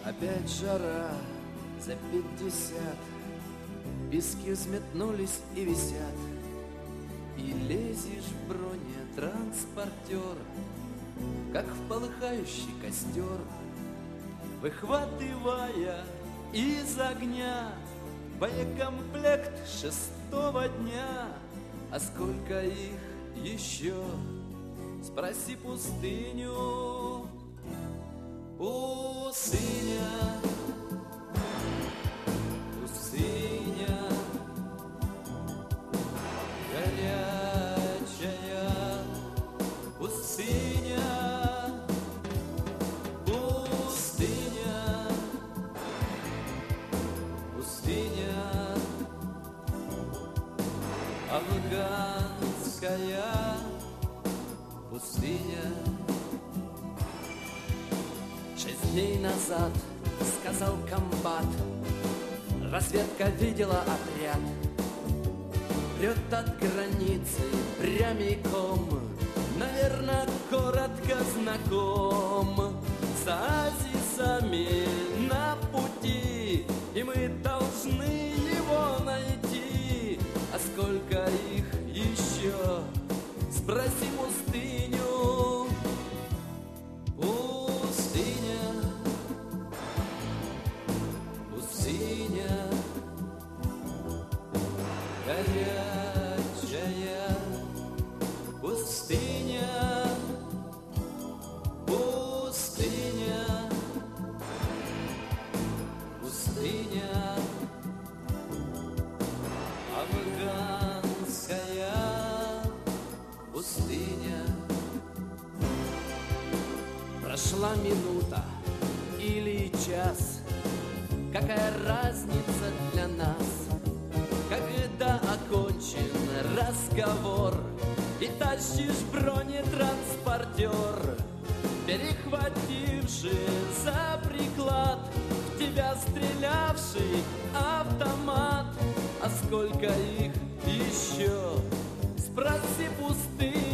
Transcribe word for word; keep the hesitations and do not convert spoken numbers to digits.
Опять жара за пятьдесят, пески взметнулись и висят, и лезешь в бронетранспортер, как в полыхающий костер, выхватывая из огня боекомплект шестого дня. А сколько их еще? Спроси пустыню. Пустыня, пустыня, горячая пустыня, пустыня, пустыня, афганская пустыня. Шесть дней назад сказал комбат, разведка видела отряд, прет от границы прямиком, наверное, коротко знаком с оазисами на пути, и мы должны его найти. А сколько их еще? Спроси пустыню. Пустыня, пустыня, горячая пустыня, пустыня, пустыня, афганская пустыня. Прошла минута или час, какая разница для нас, когда окончен разговор и тащишь бронетранспортер, перехвативший за приклад в тебя стрелявший автомат. А сколько их еще? Спроси пустыню.